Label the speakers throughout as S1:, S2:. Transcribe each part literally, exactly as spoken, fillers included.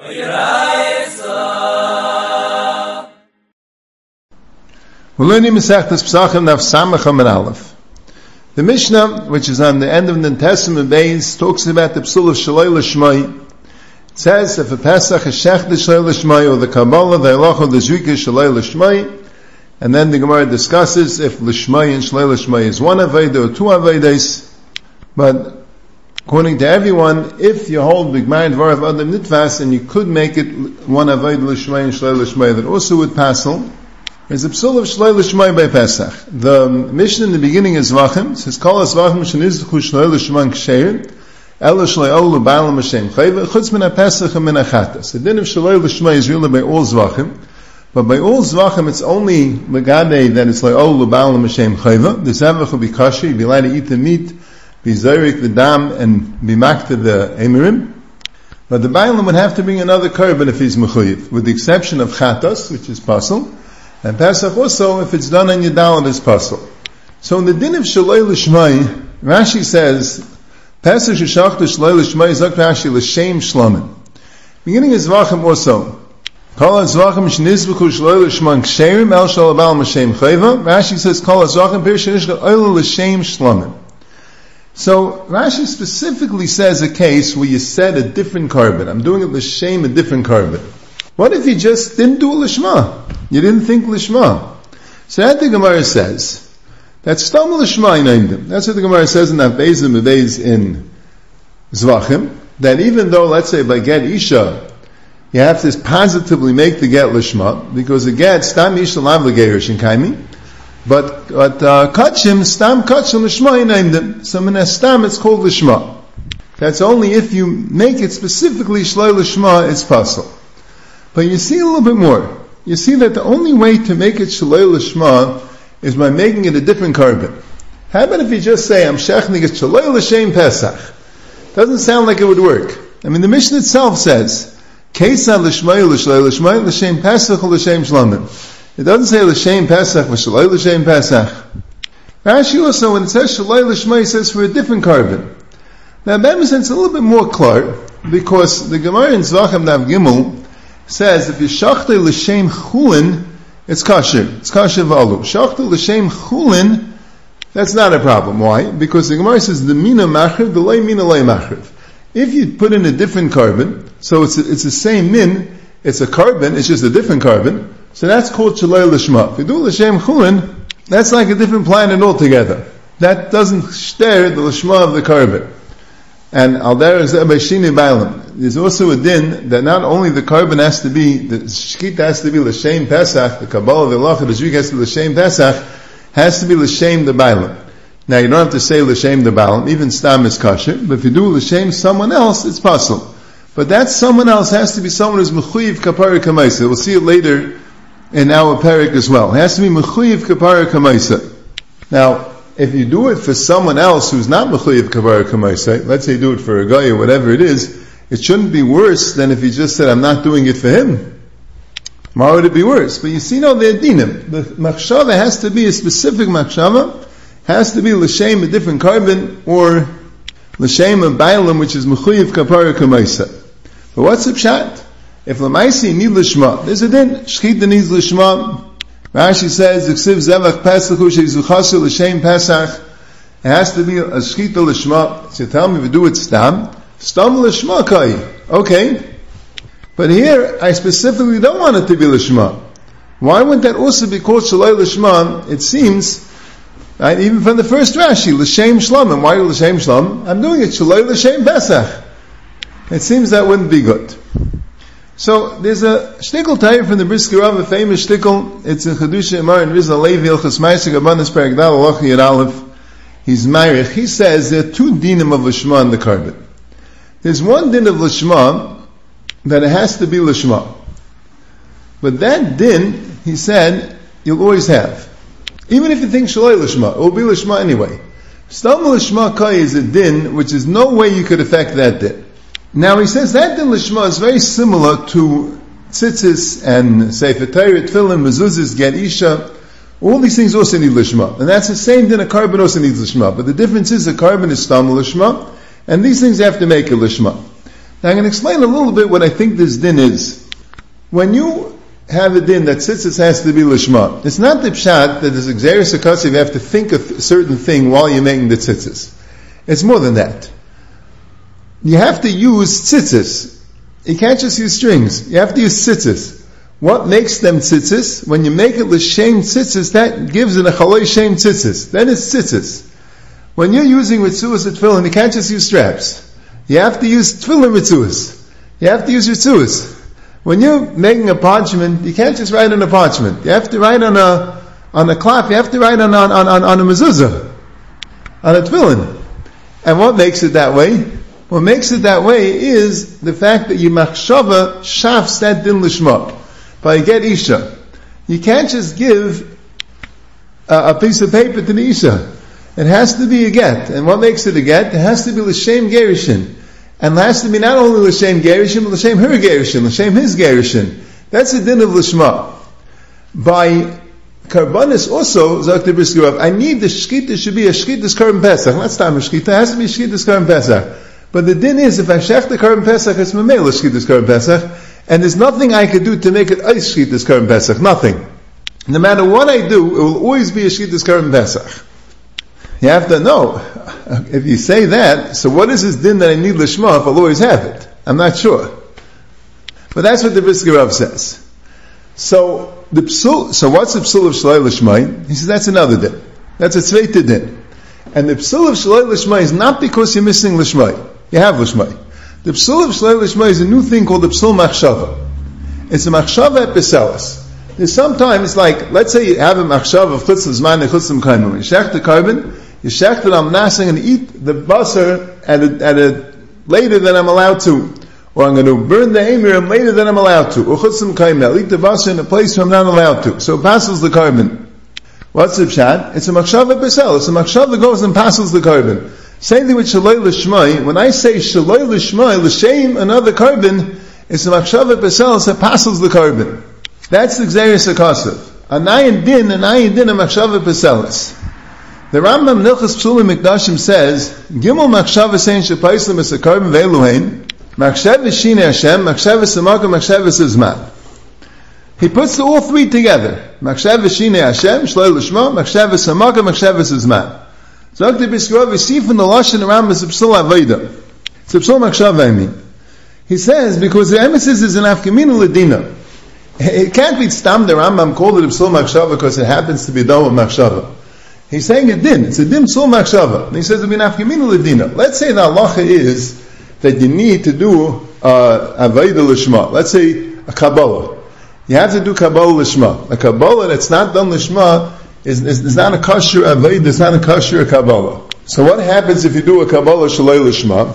S1: We're learning Masechtas Pesachim Daf Samach Amud Aleph. The Mishnah, which is on the end of the New Testament base, talks about the Psul of Shaloi L'Shmai. It says, if a Pesach is Shech the Shaloi L'Shmai, or the Kabbalah, the Halacha, the Zrika Shaloi L'Shmai, and then the Gemara discusses if L'Shmai and Shaloi L'Shmai is one Aveda or two Avedes. But according to everyone, if you hold Bigmar and Dvar of Adam Nitvas, and you could make it one Aveda L'Shmai and Shaloi L'Shmai, that also would passel. There's a psul of Shaloi L'Shmai by Pesach. The Mishnah in the beginning is Zvachim. It says, Kol HaZvachim shenizchu Shaloi L'Shmai Ksheir, Ela Shaloi Olu Ba'alam Hashem Chayva, Chutz min HaPesach and min HaChatas. The din of Shaloi L'Shmai is really by all Zvachim, but by all Zvachim it's only Megade that it's like Olu Ba'alam Hashem Chayva. The Zavach will be kosher, you'll be allowed to eat the meat, be Zayrik the dam, and be makta the Emirim. But the Ba'alam would have to bring another korban if he's Mechuyev, with the exception of Chatas, which is Pasal. And Pesach also, if it's done on Yudalad, is possible. So in the din of Shaloi L'Shmai, Rashi says, Pesach Sheshachta Shaloi L'Shmai Zok Rashi L'Shem Shlomin. Beginning is Zvachim also. Kol HaZvachim Shnizbuchu Shaloi L'Shmai Ksherim El Shal Abal M'Shem Chayva. Rashi says, Kol HaZvachim Pir Shenishkat Oil L'Shem Shlomin. So Rashi specifically says a case where you said a different korban. I'm doing it L'Shem, a different korban. What if you just didn't do a Lishma? You didn't think Lishma. So that the Gemara says, that Stam Lishma named him. That's what the Gemara says in that Beis and Beis in Zvachim, that even though, let's say, by Get Isha, you have to positively make the Get Lishma, because the Get, Stam Isha Lav L'Geirish in Kaimi, but, but, uh, Kachim, Stam Kachim Lishma named him. So in Stam it's called Lishma. That's only if you make it specifically Shloi Lishma, it's possible. But you see a little bit more. You see that the only way to make it Shaloi L'Shma is by making it a different korban. How about if you just say, I'm shechning it Shaloi L'Shem Pesach? Doesn't sound like it would work. I mean, the Mishnah itself says, Kesa L'Shmai L'Shaloi L'Shmai L'Shem Pesach L'Shem Shlomim. It doesn't say L'Shem Pesach L'Shaloi L'Shem Pesach. Rashi also, when it says Shaloi L'Shma, it says for a different korban. Now, that makes sense a little bit more clear, because the Gemara in Zvachim Nav Gimel says if you shachta l'shem chulin, it's kosher. It's kosher v'alu. Shachta l'shem chulin, that's not a problem. Why? Because the Gemara says the mina machriv, the lay mina lay machriv. If you put in a different korban, so it's a, it's the same min, it's a korban, it's just a different korban, so that's called shaloi l'shma. If you do l'shem chulin, that's like a different planet altogether. That doesn't share the l'shma of the korban. And al derech zeh b'shini b'alam. There's also a din that not only the korban has to be, the shkita has to be l'shem Pesach, the Kabbalah, the Halacha, the Zrika has to be l'shem Pesach, has to be l'shem the b'alam. Now you don't have to say l'shem the b'alam, even stam is kosher, but if you do l'shem someone else, it's possible. But that someone else has to be someone who's mechuyev kapara kamaisa. We'll see it later in our parak as well. It has to be mechuyev kapara kamaisa. Now, if you do it for someone else who's not mechuyev kapara kamaisa, let's say you do it for a guy or whatever it is, it shouldn't be worse than if you just said, I'm not doing it for him. Why would it be worse? But you see now the dinim. The machshava has to be a specific machshava, has to be l'shem a different korban, or l'shem a bailam, which is mechuyev kapara kamaisa. But what's the pshat? If l'maisi need l'shma, there's a din, shchita needs l'shma. Rashi says, Ksiv zevach pesach hu she'izuchasu l'shem pesach, it has to be a shchita l'shma. So tell me if you do it stam, stam l'shma kai. Okay. But here, I specifically don't want it to be l'shma. Why wouldn't that also be called shaloi l'shma? It seems, right, even from the first Rashi, l'shem shlomim. Why l'shem shlomim? I'm doing it shaloi l'shem pesach. It seems that wouldn't be good. So, there's a shtickle tire from the Brisker Rav, a famous shtickle. It's in Chedusha Emar and Rizal Levi, Ilchas Ma'aseh Gabanis Perek Dal, Halacha Yud Aleph. He's Meirich. He says there are two dinim of l'shma in the korban. There's one din of l'shma that it has to be l'shma. But that din, he said, you'll always have. Even if you think shaloi l'shma, it will be l'shma anyway. Stam l'shma kai is a din which is no way you could affect that din. Now he says that din l'shma is very similar to tzitzis and sefer Torah, tefillin, mezuzahs, get isha. All these things also need lishma, and that's the same din a korban also needs lishma. But the difference is the korban is stam lishma, and these things have to make a lishma. Now I'm going to explain a little bit what I think this din is. When you have a din that tzitzis has to be lishma, it's not the pshat that there's exeris akasiv, you have to think of a certain thing while you're making the tzitzis. It's more than that. You have to use tzitzis. You can't just use strings. You have to use tzitzis. What makes them tzitzis? When you make it l'shem tzitzis, that gives it a chaloi shem tzitzis. Then it's tzitzis. When you're using ritzuas at tefillin, you can't just use straps. You have to use tefillin ritzuas. You have to use ritzuas. When you're making a parchment, you can't just write on a parchment. You have to write on a on a cloth. You have to write on on on, on a mezuzah, on a tefillin. And what makes it that way? What makes it that way is the fact that you machshava shafs that din lishma. By get isha, you can't just give a, a piece of paper to the isha. It has to be a get. And what makes it a get? It has to be l'shem gerishin. And it has to be not only l'shem gerishin, but l'shem her gerishin, l'shem his gerishin. That's the din of lishma. By karbanis also, Zakti Brisker Rav, I need the shkita should be a shkita's karban pesach. Not time a shkita, it has to be a shkita's karban pesach. But the din is, if I shech the karban pesach, it's mamela shkita's karban pesach. And there's nothing I could do to make it ice shkita's karban pesach. Nothing. No matter what I do, it will always be a shkita's karban pesach. You have to know. If you say that, so what is this din that I need lishma if I'll always have it? I'm not sure. But that's what the Brisker Rav says. So the psul, so what's the psul of shalai lishmai? He says that's another din. That's a tzveita din. And the psul of shalai lishmai is not because you're missing lishmai. You have lishmai. The psul of shalai lishmai is a new thing called the psul machshava. It's a machshava episelis. There's sometimes like, let's say you have a machshava of chutz l'zman and chutz l'mkayim. When you shech the carbon, you shech that I'm nasing and eat the basar at a, at a later than I'm allowed to. Or I'm going to burn the emirim later than I'm allowed to. Or chutz l'mkayim, I'll eat the basar in a place where I'm not allowed to. So it passes the carbon. What's the pshat? It's a machshava episelis. It's a machshava that goes and passes the carbon. Same thing with shaloi l'shmai. When I say shaloi l'shmai, l'shem another carbon, it's a machshava episelis that passes the carbon. That's the Xeris HaKasav. Anayin din, anayin din, a machshava episelis. The Rambam Nilchas Psulim Mikdashim says, Gimel machshava sein shepaislim es a carbon ve'eluhein, machshava shine Hashem, machshava samaka, machshava zman. He puts all three together. Machshava shine Hashem, shaloi l'shma, machshava samaka, machshava zman. So Zakti Brisker Rav, we see from the Lashon Rambam is a psul avoda. It's a psul machshava, I mean. He says, because the emphasis is in afkamina ledina. It can't be stam the Rambam called it a psul machshava because it happens to be dom of machshava. He's saying a din. It's a din psul machshava. And he says, afkamina ledina. Let's say the halacha is that you need to do uh, avoda l'shma. Let's say a kabbalah. You have to do kabbalah l'shma. A kabbalah that's not done l'shma is, is, is not a kosher avodah, it's not a kosher kabbalah. So what happens if you do a kabbalah shalei l'shma?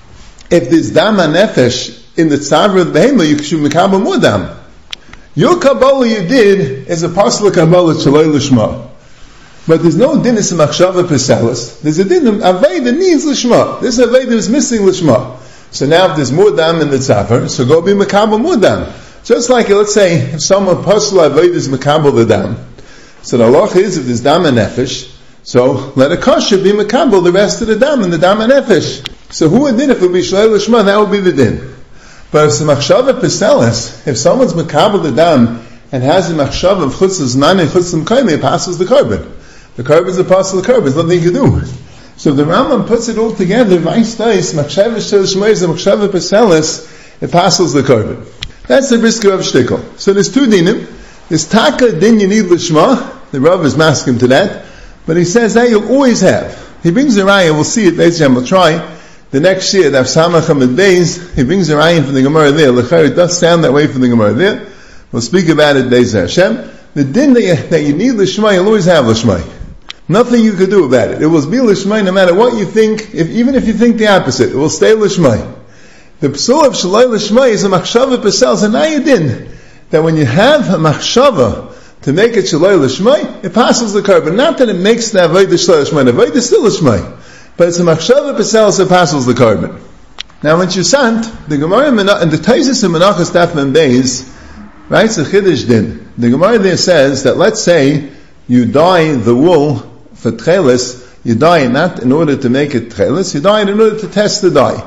S1: If there's dam nefesh in the tzavra of the behema, you should mekabel more dam. Your kabbalah you did is a pasla kabbalah shalei l'shma. But there's no din is a machshava peselis. There's a din of avodah needs l'shma. This avodah is missing l'shma. So now if there's more dam in the tzavra, so go be mekabel more dam. Just like, let's say, if someone pasla avodah is mekabel the dam, so the halacha is, if there's dam and nefesh, so let a kosher be mekabel the rest of the dam and the dam and nefesh. So who would din if it would be shalei l'shma? That would be the din. But if it's a machshava peselis, if someone's mekabel the dam and has a machshava of chutz l'zman and chutz l'mkayim, it passes the carbon. The carbon is a pasul the carbon. There's nothing you can do. So if the Rambam puts it all together, vice dice, machshava shalei l'shma is a machshava peselis, it passes the carbon. That's the Brisker Rav shtickle. So there's two dinim. There's taka din you need l'shma. The Rav is masking to that. But he says that you'll always have. He brings a raya, we'll see it, Beis Yam, we'll try. The next year, the Avsamach Hamid Beis, he brings a raya from the Gemara there. L'chayr, it does sound that way from the Gemara there. We'll speak about it, Beis Hashem. The din that you, that you need l'shma, you'll always have l'shma. Nothing you could do about it. It will be l'shma no matter what you think, if, even if you think the opposite, it will stay l'shma. The psul of shalai l'shma is a machshava pesel, and now you din. That when you have a machshava, to make it shalai l'shmai, it passes the carbon. Not that it makes the avodah shalai l'shmai. The avodah is still l'shmai. But it's a machshava pesel, so it passes the carbon. Now when you sant, the Gemara and the Taisus in Menachos Daf Mem Beis, right, it's a chiddush din. The Gemara there says that let's say you dye the wool for tchelis, you dye it not in order to make it tchelis, you dye it in order to test the dye.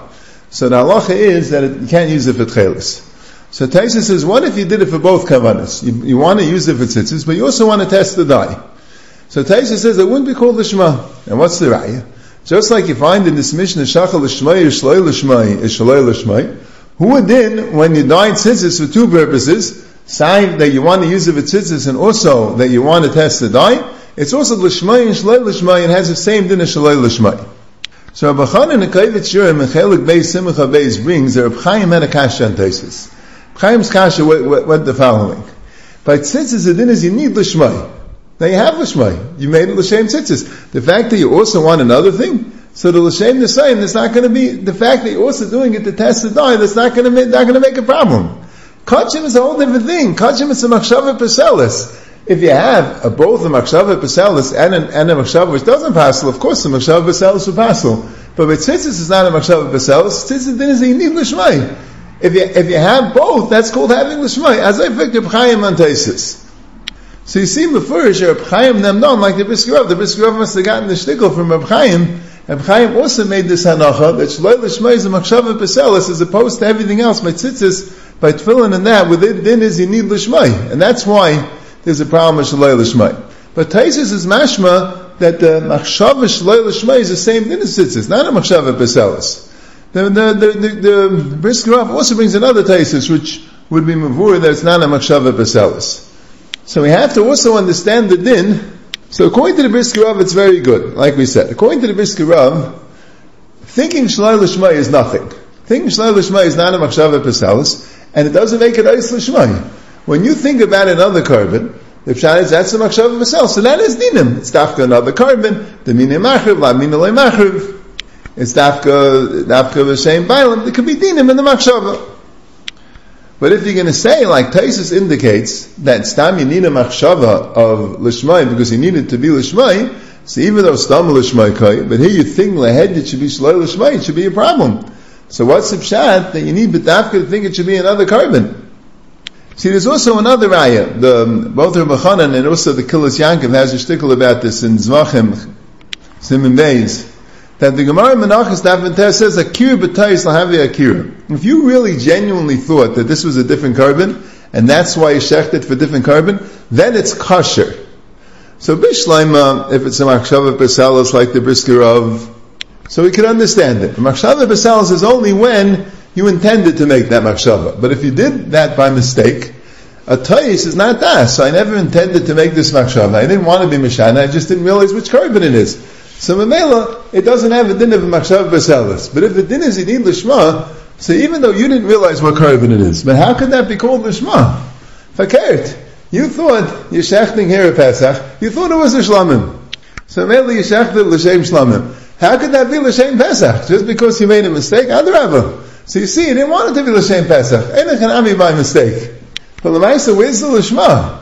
S1: So the halacha is that it, you can't use it for tchelis. So Taisa says, what if you did it for both kavanas? You, you want to use it for tzitzis, but you also want to test the dye. So Taisa says it wouldn't be called lishma. And what's the raya? Just like you find in this Mishnah, shachal l'shmai, shloi l'shmai, shloi l'shmai, who would then, when you dyed tzitzis for two purposes, sign that you want to use it for tzitzis and also that you want to test the dye, it's also l'shmai and shloi l'shmai and has the same din as shloi l'shmai. So Rabbi Chanan and Kaivet Shurim and Chelik Beis Simcha Beis brings that Rabbi Chaim had a kasha on Taisus. Chaim's kasha went the following. By tzitzis, the din is you need l'shmai. Now you have l'shmai. You made it l'shem tzitzis. The fact that you also want another thing, so the l'shem the same, that's not going to be, the fact that you're also doing it to test the dye, that's not going to make, not going to make a problem. Kachim is a whole different thing. Kachim is a machshava peselis. If you have a, both a machshava peselis and, and a machshava which doesn't passel, of course the machshava peselis will passel. But with tzitzis is not a machshava peselis. Tzitzis din is you need l'shmai. If you, if you have both, that's called having l'shmai. As I picked Reb Chaim on Taisus. So you see, before Reb Chaim them known like the Brisker Rav. The Brisker Rav must have gotten the shtickle from Reb Chaim. Reb Chaim also made this hanacha that shloi l'shmai is a machshava peselis as opposed to everything else by tzitzis, by tefillin and that. With it, then is you need l'shmai, and that's why there's a problem with shloi l'shmai. But Taisus is mashma that the machshava shloi l'shmai is the same thing as tzitzis, not a machshava peselis. The, the, the, the, the Brisker Rav also brings another Taisus, which would be mavur that it's not a machshava peselis. So we have to also understand the din. So according to the Brisker Rav, it's very good, like we said. According to the Brisker Rav, thinking shloi l'shmai is nothing. Thinking shloi l'shmai is not a machshava peselis, and it doesn't make it eis l'shmai. When you think about another carbon, the pshat is that's a machshava peselis, so that is dinim. It's dafka another carbon, the mina machriv, la mina le machriv. It's dafka, dafka v'shem bailam, there could be dinim in the machshava. But if you're going to say, like Taisus indicates, that stam you need a machshava of l'shmai because you need it to be l'shmai, so even though stam l'shmai kai, but here you think lehed it should be shloi l'shmai, it should be a problem. So what's the pshat that you need b'dafka to think it should be another carbon? See, there's also another raya. The both Rabbi Chanan and also the Kilas Yankov has a shtickle about this in Zvachim, Simen Beis, that the Gemara Menachos Daf V'Ter says akira b'tayis lahavi akira. If you really genuinely thought that this was a different carbon, and that's why you shechted for different carbon, then it's kosher. So bishleima, if it's a machshava peselis like the Brisker Rav, so we can understand it. Machshava peselis is only when you intended to make that machshava. But if you did that by mistake, a tayis is not that. So I never intended to make this machshava. I didn't want to be mishana, I just didn't realize which carbon it is. So Mamela, it doesn't have a din of a machshava peselis. But if the din is you need l'shma, so even though you didn't realize what carbon it is, but how could that be called l'shma? Fakert. You thought you're shechting here at Pesach, you thought it was a shlamim. So Mamela you shechted l'shem shlamim. How could that be l'shem Pesach? Just because you made a mistake? Adrabah. So you see, you didn't want it to be l'shem Pesach. Einach hanami by mistake. But l'maisa, where's the l'shma?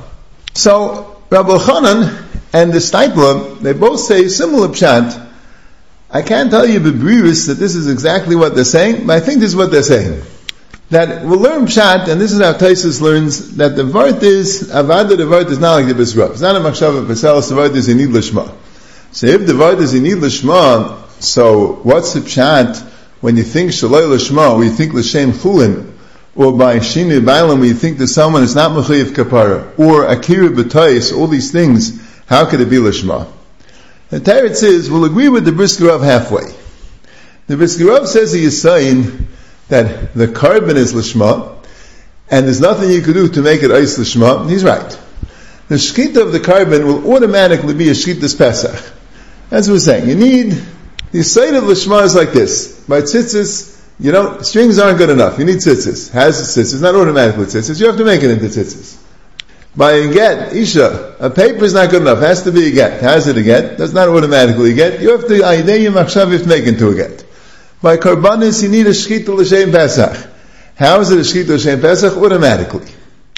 S1: So Rabbi Chanan and the Steipler, they both say similar pshat. I can't tell you b'brius that this is exactly what they're saying, but I think this is what they're saying. That we'll learn pshat, and this is how Taisus learns, that the vart is, avada the vart is not like the Brisker Rav. It's not a machshava peselis, the vart is you need l'shma. So if the vart is you need l'shma, so what's the pshat when you think shaloi l'shma, or you think l'shem chulin, or by shini bailam, when you think that someone is not mechayiv kapara, or akira b'tais, all these things, how could it be l'shma? The Teretz says, we'll agree with the Brisker Rav halfway. The Brisker Rav says he is saying that the carbon is l'shma, and there's nothing you could do to make it eis l'shma. He's right. The shkita of the carbon will automatically be a shkita's Pesach. That's what we're saying. You need, the side of l'shma is like this. By tzitzis, you know, strings aren't good enough. You need tzitzis. Has tzitzis, not automatically tzitzis. You have to make it into tzitzis. By a get, isha, a paper is not good enough. It has to be a get. How's it a get? That's not automatically a get. You have to, aidei machshav, you have to make into a get. By karbanis, you need a shchita l'shem Pesach. How is it a shchita l'shem Pesach? Automatically.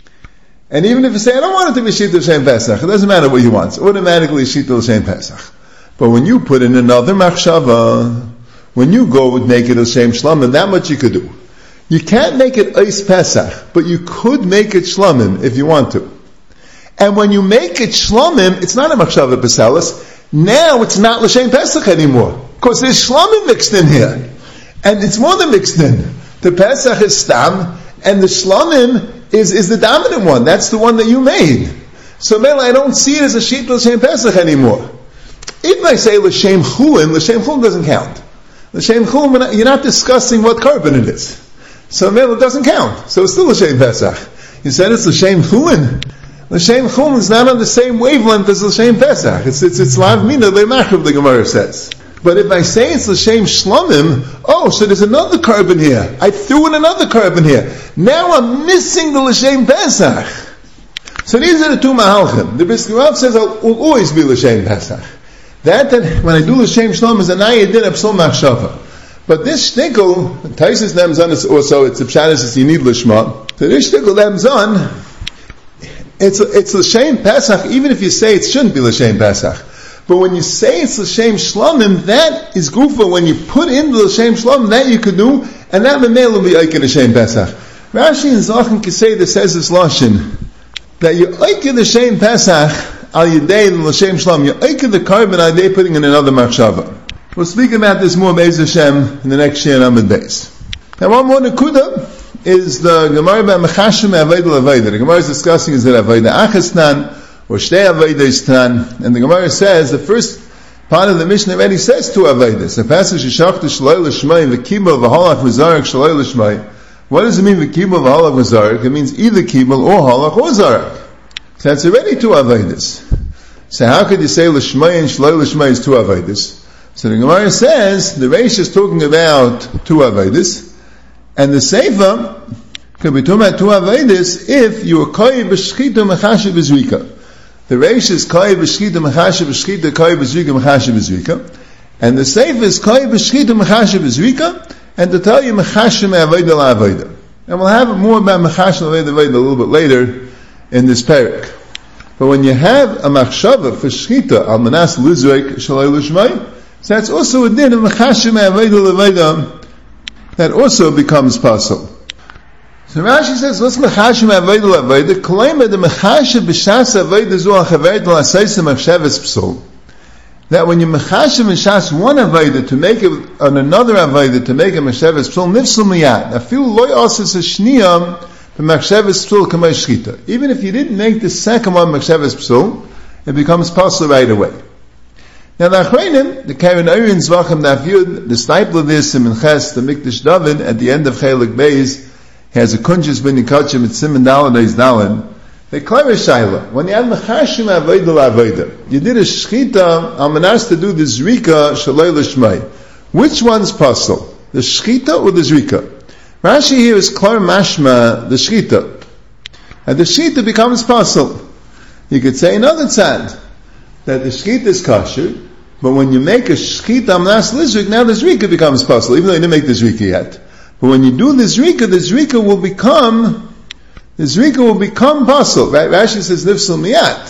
S1: And even if you say, I don't want it to be shchita l'shem Pesach, it doesn't matter what you want. It's automatically shchita l'shem Pesach. But when you put in another machshava, when you go with make it l'shem shlamim, that much you could do. You can't make it eis Pesach, but you could make it shlamim if you want to. And when you make it shlamim, it's not a machshava peselis. Now it's not l'shem Pesach anymore, because there's shlamim mixed in here. And it's more than mixed in. The Pesach is Stam, and the Shlamim is, is the dominant one. That's the one that you made. So Mela, I don't see it as a Sheet L'Shem Pesach anymore. If I say L'Shem Chulin, L'Shem Chulin doesn't count. L'Shem Chulin, you're not discussing what carbon it is. So Mela, it doesn't count. So it's still L'Shem Pesach. You said it's L'Shem Chulin. L'Shem Chulin is not on the same wavelength as L'Shem Pesach. It's, it's, it's Lav Mina Le'Machav, the Gemara says. But if I say it's L'Shem Shlomim, oh, so there's another carbon here. I threw in another carbon here. Now I'm missing the L'Shem Pesach. So these are the two Mahalchim. The Brisker Rav says it will always be L'Shem Pesach. That, that when I do L'Shem Shlomim is an Ayadin Absul Machshava. But this shtickle, Taisus Nemzon is also, it's a Pshanis, it's you need Lishma. So this shtickle Nemzon, it's, it's L'Shem Pesach, even if you say it shouldn't be L'Shem Pesach. But when you say it's L'Shem Shlomim, that is Gufa. When you put in the L'Shem Shlomim, that you could do, and that Memel will be Eiken L'Shem Pesach. Rashi in Zachem Kisei that says this Lashon, that you Eiken L'Shem Pesach, al Yedei and L'Shem Shlomim, you Eiken the carbon al Yedei putting in another Machshava. We'll speak about this more Be'ez Hashem in the next Shir Amid Beis. Now one more Nekuda is the Gemara about Mechashim Aveda L'Aveda. The Gemara is discussing is that Aveda Achastan, or Shtei Aveda Tan, and the Gemara says, the first part of the Mishnah already says two Avedas. The passage is Shachta Shaloi L'Shmai, V'Kibel V'Halach V'Zarak Shaloi L'Shmai. What does it mean V'Kibel V'Halach V'Zarak? It means either Kibel or Halach or Zarak. So that's already two Avedas. So how could you say L'Shmai and Shaloi L'Shmai is two Avedas? So the Gemara says, the Reish is talking about two Avedas, and the Seifa could be talking about two Avedas if you were Koi B'Shchita Mechashe B'Zrika. The Reish is Koi B'Shchita Mechashe B'Shchita, Koi B'Zrika Mechashe B'Zrika, and the Seifa is Koi B'Shchita Mechashe B'Zrika, and to tell you Mechashe Me'Aveda La'Aveda. And we'll have more about Mechashe Me'Aveda La'Aveda a little bit later in this parak. But when you have a Machshava for Shchita, Al Manas Lizrek Shalai L'Shmai, so that's also a din of Mechashe Me'Aveda La'Aveda that also becomes possible. So Rashi says, "What's mechashe me'aveda l'aveda? Klaima the mechashe b'shas aveda zu ha'chaveret l'asayis machshavas psul." That when you mechashe b'shas one aveda to make it on another aveda to make a machshavas psul, nifsul miyad. Afilu loy asis a shniyam b'machshavas psul kamei shchita. Even if you didn't make the second one machshavas psul, it becomes possible right away. Now the Achreinim, the Karen Oren Zvachim Nafyud, the staple of this in Minches, the Mikdash David, at the end of Chelik Beis, has a kunjus bin yikachim at Simon Daladay's Dalad. They clear a shaila. When you have mechashim avodah la'avodah, you did a shchita al manas to do the zrika shaloi l'shmai. Which one's puzzle? The shchita or the zrika? Rashi here is klar mashma the shchita, and the shchita becomes puzzle. You could say another tzad that the shchita is kosher, but when you make a shchita al manas l'zrik, now the zrika becomes puzzle, even though you didn't make the zrika yet. But when you do the zrika, the zrika will become, the zrika will become pasul. Right? Rashi says nifsul miyat.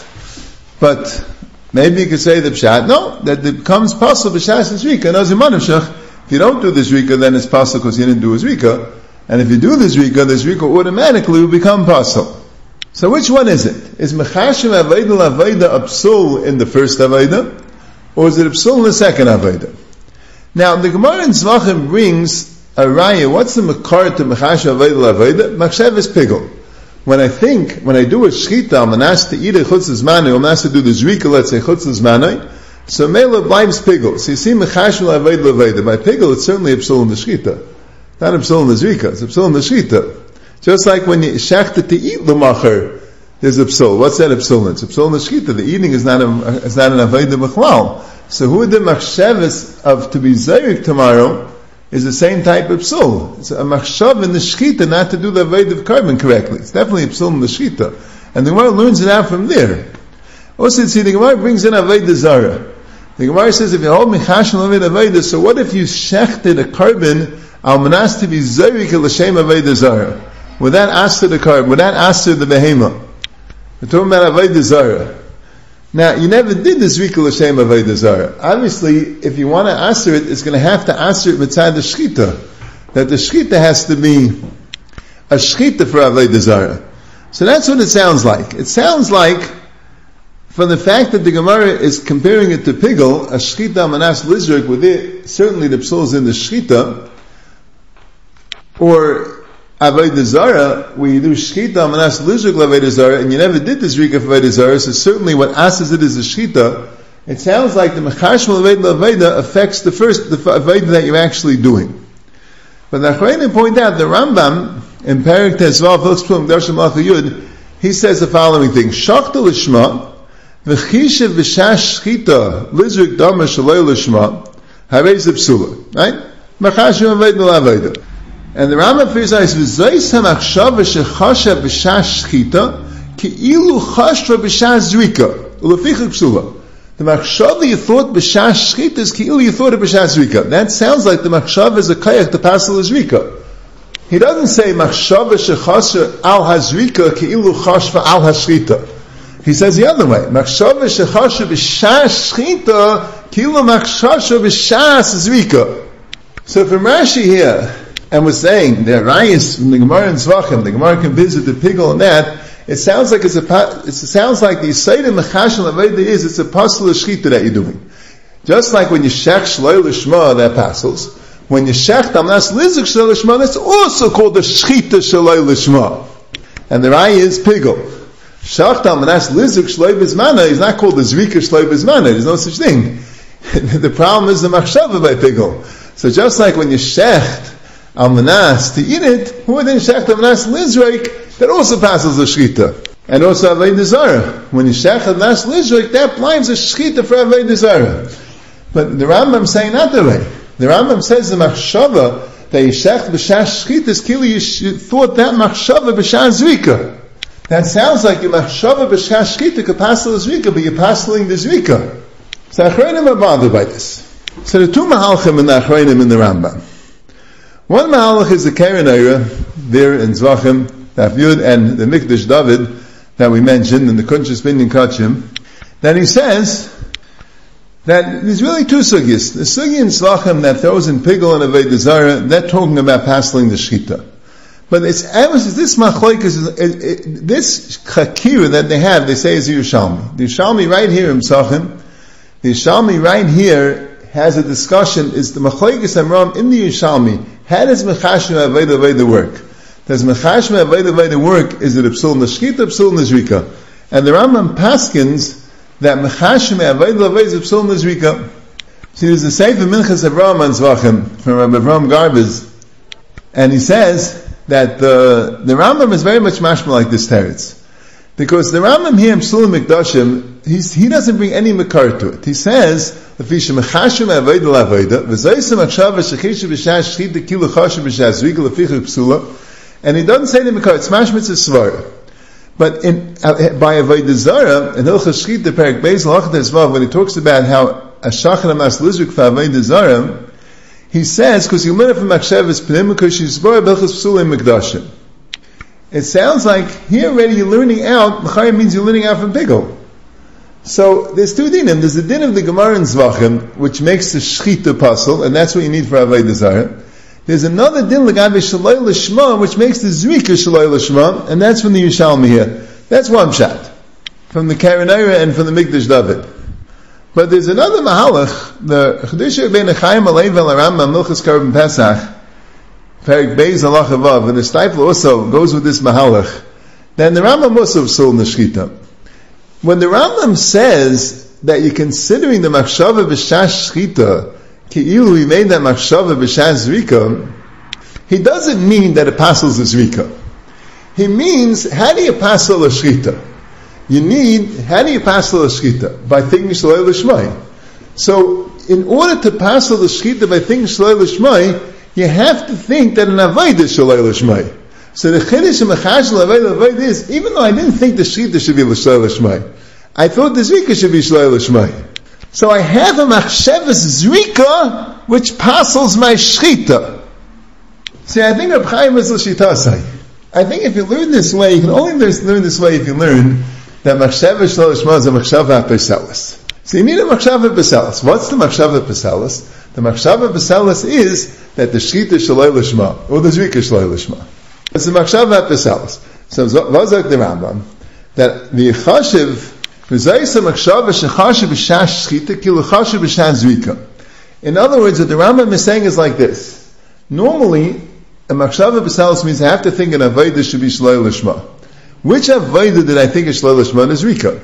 S1: But maybe you could say the pshat, no, that it becomes pasul b'shas zrika. No, zimanavshach. If you don't do the zrika, then it's pasul because you didn't do a zrika. And if you do the zrika, the zrika automatically will become pasul. So which one is it? Is mechashim aveda l'aveda a psul in the first aveda? Or is it a psul in the second aveda? Now, the Gemara in Zvachim brings a raya. What's the makar to mechasha aveda l'aveda? Machshav is pigel. When I think, when I do a shchita, I'm asked to eat a chutz l'zmanai, I'm asked to do the zrika, let's say chutz l'zmanai, so mela blives pigel. So you see mechasha aveda l'aveda. By pigel, it's certainly a psul in the shchita. Not a psul in the zrika, it's a psul in the shchita. Just like when you shechta to eat l'macher, there's a psul. What's that a psul in? It's a psul in the shchita. The eating is not, a, is not an aveda b'chlal. So who the machshavas of to be zayrik tomorrow is the same type of psul. It's a machshav in the shchita not to do the aved of carbon correctly. It's definitely a psul in the shchita. And the Gemara learns it out from there. Also, see, the Gemara brings in aved zara. The Gemara says, if you hold mechash and aved aved, so what if you shechted a carbon al manas to be zayrik l'shem aved zara? Would that answer the carbon? Would that answer the behema? We're talking about aved zara. Now, you never did this Zrika L'Shem Aveda Zara. Obviously, if you want to answer it, it's going to have to answer it mitzad the Shchita. That the Shchita has to be a Shchita for Aveda Zara. So that's what it sounds like. It sounds like, from the fact that the Gemara is comparing it to Pigel, a Shchita Manas Lizrik, with it, certainly the Psul is in the Shchita, or Avodah Zarah, where you do Shechita, Amanas Lizruk Avodah Zarah, and you never did the Zrika for Avodah Zarah, so certainly what asks it is a Shechita, it sounds like the Mechashmal Avodah Avodah affects the first, the Avodah that you're actually doing. But the Achronim point out, the Rambam, in Perek Tezvav, Hilchspum, Darshan Malach Yud, he says the following thing, Shachta Lishma, V'chishev V'shash Shechita, Lizruk Dama Shaloi Lishma, Harei Psula, right? Mechashmal Avodah Avodah. And the Rambam says, "V'zois hamachshava shechasha b'shash shchita, ki'ilu chashva b'shash zrika, ulefichuk psula." The machshava you thought b'shash shchita is ki'ilu you thought of b'shash zrika. That sounds like the machshava is a kayach to passel zrika. He doesn't say machshava shechasha al hazrika ki'ilu chashva al hashchita. He says the other way: machshava shechasha b'shash shchita ki'ilu machshava b'shash zrika. So from Rashi here. And we're saying the Rayis from the Gemara in Zvachim, the Gemara can visit the Pigel and that. It sounds like it's a. It sounds like the Yisayim Mechashel Avodah is it's a pasal shchita that you're doing. Just like when you shech shloi lishma, that pasals. When you shech tamnas lizuk shloi lishma, that's also called the shchita shloi lishma. And the Rayis is Pigel. Shech tamnas lizuk shloi bizmana is not called the zrika shloi bizmana. There's no such thing. The problem is the machshava by Pigel. So just like when you shecht Almanas to eat it, more than Shech Almanas Lizraik, that also passes the Shechita. And also Avodah Zarah. When you Shech Almanas Lizraik, that blinds the Shechita for Avodah Zarah. But the Rambam saying not the way. The Rambam says the Machshava that you Shech B'Shash Shechita is kili, you thought that Machshava B'Shash Zrika. That sounds like your Machshava B'Shash Shechita could pass the Zrika, but you're passing the Zrika. So Achronim are bothered by this. So the two Mahalchim in the Achronim in the Rambam. One Mahalach is the Keren Eira, there in Zvachim, Yud, and the Mikdash David, that we mentioned, in the Kunshas Binyan Kachim, that he says, that there's really two sugyas. The sugya in Zvachim that throws in Pigel and Avodah Zarah, they're talking about passing the Shechita. But it's, this Machlokes, this Chakira that they have, they say is Yerushalmi. The Yerushalmi right here in Zvachim, the Yerushalmi right here, has a discussion, is the Machlokes Amram in the Yerushalmi, how does Mechashim Avodah Avodah work? Does Mechashim Avodah Avodah work? Is it a Psul Neshchita, Psul Nezrika? And the Rambam paskins that Mechashim Avodah Avodah is a Psul Nezrika. See, there's a Sefer Minchas Avraham on Zvachim from Rabbi Avraham Garbez, and he says that the the Rambam is very much mashma like this teretz, because the Rambam here in Psul Mikdashim, he's, he doesn't bring any makar to it. He says, and he doesn't say the Makar, it's mashmitz svara. But in, uh, by Avodah Zarah, in Hilchas Shechita, Perek Beis Halachah Tezvav, when he talks about how a shachar amas lizruk for Avodah Zarah, he says, because you learn it from Machshavas Pnim, because she's bora b'Hilchas Psulim Mikdashim. It sounds like here already you're learning out, Machar means you're learning out from Pigel. So there's two dinim. There's the din of the Gemara in Zvachim, which makes the Shechita puzzle, and that's what you need for Avodah Zarah. There's another din l'gabe Shaloi L'Shma, which makes the Zrika Shaloi L'Shma, and that's from the Yerushalmi here. That's one shot. From the Keren Eira and from the Mikdash David. But there's another Mahalach, the Chedusha Ben Chaim Alev El Rambam Milchas Karban Pesach, Perek Beis Halach Avav, and the Steipler also goes with this Mahalach. Then the Rambam also Psul Neshchita. When the Rambam says that you're considering the Machshava B'Shash Shechita, Ki'ilu he made that Machshava B'Shash Zrika, he doesn't mean that it passes the Zrika. He means, how do you pass a Shechita? You need, how do you pass a Shechita? By thinking Shaloi L'Shmai. So, in order to pass a Shechita by thinking Shaloi L'Shmai, you have to think that an Avodah is Shaloi L'Shmai. So the Chiddush of Mechashel Avodah Avodah is, even though I didn't think the Shechita should be L'Shaloi L'Shmai, I thought the Zrika should be Shaloi L'Shmai. So I have a Machshavas Zrika, which passes my Shechita. See, I think Reb Chaim is L'Shitasai. I think if you learn this way, you can only learn this way if you learn that Machshavas Shaloi L'Shma is a Machshava Peselis. So you need a Machshava Peselis. What's the Machshava Peselis? The Machshava Peselis is that the Shechita is Shaloi L'Shma, or the Zrika is Shaloi L'Shma. It's the Machshava Peselis. So Vazak the Rambam, that the Yechashiv, V'zayis Machshava Shechashiv B'Shash Shechita, Ki L'Chashiv B'Shash Zrika. In other words, what the Rambam is saying is like this. Normally, a machshava b'salis means I have to think an avodah should be shaloi lishma. Which avodah did I think is shaloi lishma? Is zrika.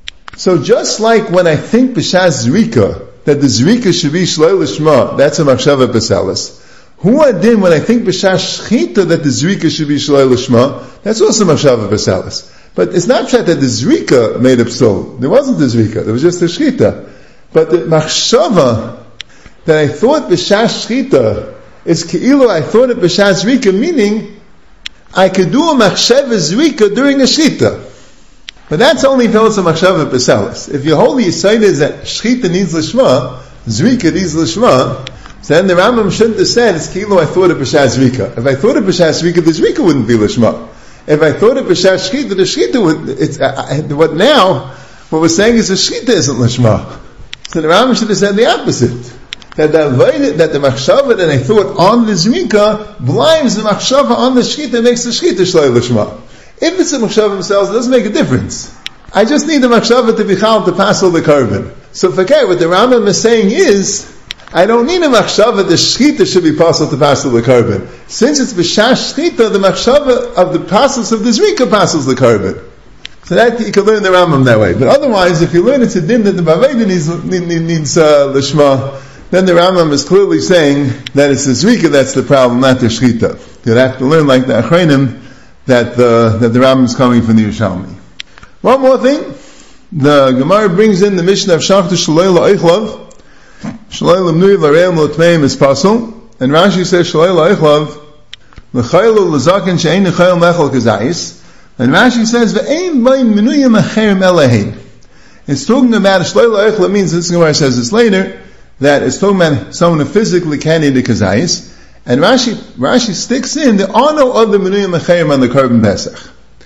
S1: So just like when I think b'shas zrika, that the zrika should be shaloi lishma, that's a machshava b'salis. Hu adin, when I think b'shas shchita that the zrika should be shaloi lishma, that's also machshava b'salis. But it's not that the zrika made a psul. There wasn't the zrika, there was just the shchita. But the machshava that I thought b'shas shchita is ke'ilu, I thought it b'shas zrika, meaning I could do a machshava zrika during a shchita. But that's only if it's a machshava b'salis. If your holy side is that shchita needs lishma, zrika needs lishma, so then the Rambam shouldn't have said, it's ke'ilu, I thought it b'shas zrika. If I thought it b'shas zrika, the zrika wouldn't be lishma. If I thought it b'shas shchita, the shchita would, it's, uh, what now, what we're saying is the shchita isn't lishma. So the Rambam should have said the opposite. That the avodah, that the machshava that I thought on the zrika blinds the machshava on the shchita and makes the shchita shloi lishma. If it's a machshava themselves, it doesn't make a difference. I just need the machshava to be chal to pass all the carbon. So forget what the Rambam is saying is, I don't need a machshava, the shchita should be passed to pass all the carbon. Since it's b'shash shchita, the machshava of the passes of the zrika passes the carbon. So that you can learn the Rambam that way. But otherwise, if you learn it's a din that the baveda needs, needs uh, lishma, then the Rambam is clearly saying that it's the zrika that's the problem, not the shchita. You'd have to learn like the achreinim that the that the Rambam is coming from the Yerushalmi. One more thing, the Gemara brings in the Mishnah of Shachta Shaloi La'ichlav, Shaloi L'mnui L'reim L'tmeim is pasul, and Rashi says Shaloi La'ichlav L'chaylu L'zaken She'ein L'chayl Mechel Kazayis, and Rashi says Ve'ein Bain Menuyim Acherim Elahein. It's talking about Shaloi La'ichlav means, this Gemara says this later, that it's talking about someone who physically can eat a kazayis, and Rashi, Rashi sticks in the honor of the menuyim acherim on the korban pesach.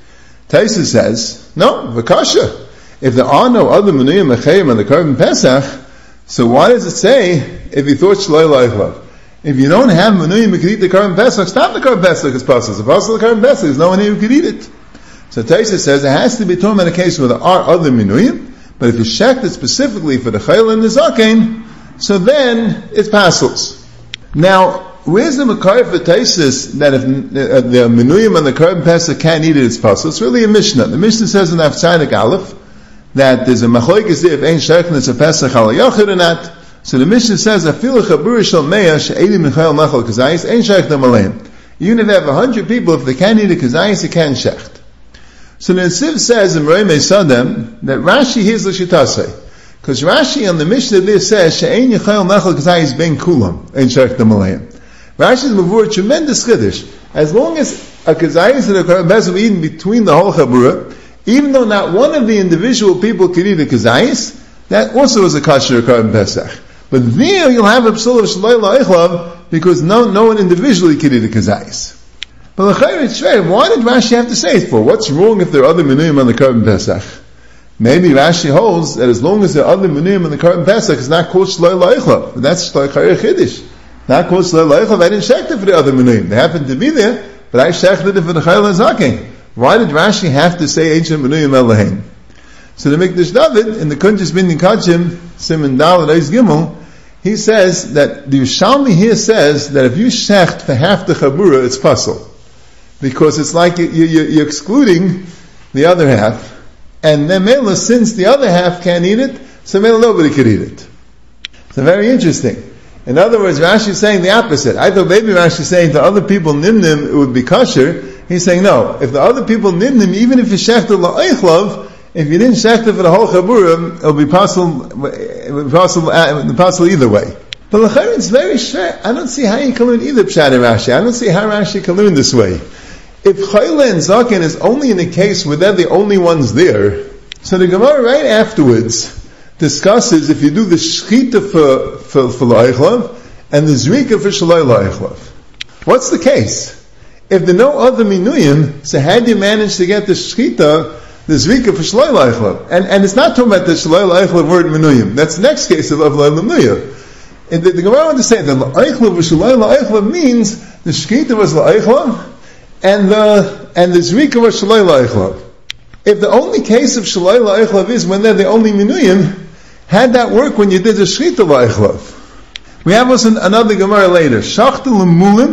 S1: Taisa says, no, v'kasha. If there are no other menuyim acherim on the korban pesach, so why does it say, if you thought shaloi la'ichlav? If you don't have menuyim who could eat the korban pesach, stop the korban pesach as possible. It's possible the korban pesach, there's no one here who could eat it. So Taisa says, it has to be talking about a case where there are other menuyim, but if you checked it specifically for the chayil and the zaken, so then it's pasels. Now, where's the makar for Taisis that if uh, the menuyim and the korban pesach can't eat it, it's pasel? It's really a Mishnah. The Mishnah says in Aftzainik Aleph that there's a machoikis there if ain't sheikhnis a pesach al yachid or not. So the Mishnah says afilu chabur shel meya she'edim minchayil machal kazayis ain't sheikhnim aleim. Even if they have a hundred people, if they can't eat a kazayis, they can't shecht. So the Nesiv says in Rei Mesadem that Rashi hears l'shitasei. Because Rashi on the Mishnah there says, She'ein Yechayel Mechel Kazayis Ben Kulam, Ein Shech D'Malayim. Rashi's Mavur, tremendous Chiddush. As long as a Kazayis and a Korban Pesach were eaten between the whole Chabura, even though not one of the individual people could eat a Kazayis, that also is a Kasher Korban Pesach. But there you'll have a Psul of Shaloi La'ichlav, because no, no one individually could eat a Kazayis. But L'chayr, it's fair. Why did Rashi have to say it for? What's wrong if there are other Menuyim on the Korban Pesach? Maybe Rashi holds that as long as the other menuyim in the korban pesach is not called shloi la'ichlav, but that's shloi chayir chiddush. Not called shloi la'ichlav, I didn't shecht it for the other menuyim. They happened to be there, but I shechted it for the chayil and zaken. Why did Rashi have to say ancient menuyim elahein? So the Mikdash David, in the Kuntres Bindin Kachim, Simon Dal Reis Gimel, he says that the Yerushalmi here says that if you shecht for half the chabura, it's puzzle. Because it's like you, you, you're excluding the other half. And then Mela, since the other half can't eat it, so Mela nobody could eat it. So very interesting. In other words, Rashi is saying the opposite. I thought maybe Rashi is saying to other people nimnim it would be kosher. He's saying no. If the other people nimnim, even if you shechted la'ichlav, if you didn't shecht it for the whole chabura, it'll be possible, it'll be possible, uh, possible either way. But l'chayr, it's very short. I don't see how you can learn either pshat in Rashi. I don't see how Rashi can learn this way. If Chayla and Zaken is only in a case where they're the only ones there, so the Gemara right afterwards discusses if you do the Shechita for, for, for La'ichlav and the Zrika for Shalai La'ichlav. What's the case? If there are no other Minuyim, so how do you manage to get the Shechita, the Zrika for Shalai La'ichlav? And, and it's not talking about the Shalai La'ichlav word Minuyim. That's the next case of Avlai L'Minuyim. And the, the Gemara understands that La'ichlav for Shalai La'ichlav means the Shechita was La'ichlav, and the and the Zrika was Shaloi La'ichlav. If the only case of Shaloi La'ichlav is when they're the only Minuyim, had that work when you did the Shechita La'ichlav? We have also another Gemara later. Shachta l'mulim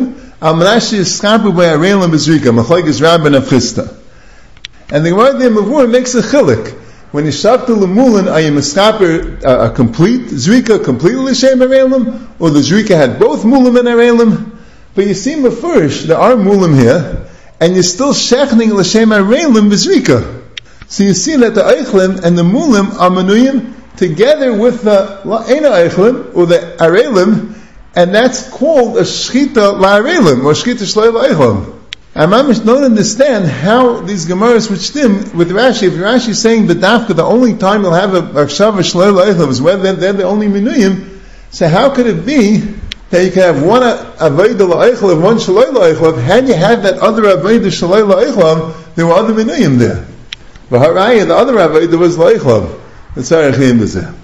S1: Al Rashi Yiskapu by Arelim Bezrika, Machlekes Rabbi and Avchista. And the Gemara there Mavur makes a chilik. When you shafta lemulin, are you miskaper a complete zrika, completely l'shem arelim, or the zrika had both mulim and arelim? But you see mafurish, there are mulim here, and you're still shechning l'shem arelim b'zrika. So you see that the eichlim and the mulim are manuyim together with the la'ena eichlim, or the arelim, and that's called a shchita la'arelim, or shchita shlei la'eichlim. And I don't understand how these Gemaras which stem with Rashi. If Rashi is saying the dafka, the only time you'll have a Akshava Shloil Eichel is when they're, they're the only Minuyim, so how could it be that you can have one Aveda Eichel and one Shloil Eichel? Had you had that other Aveda Shloil Eichel, there were other Minuyim there. But Haraya, the other Aveda was Eichel. That's how I came to say.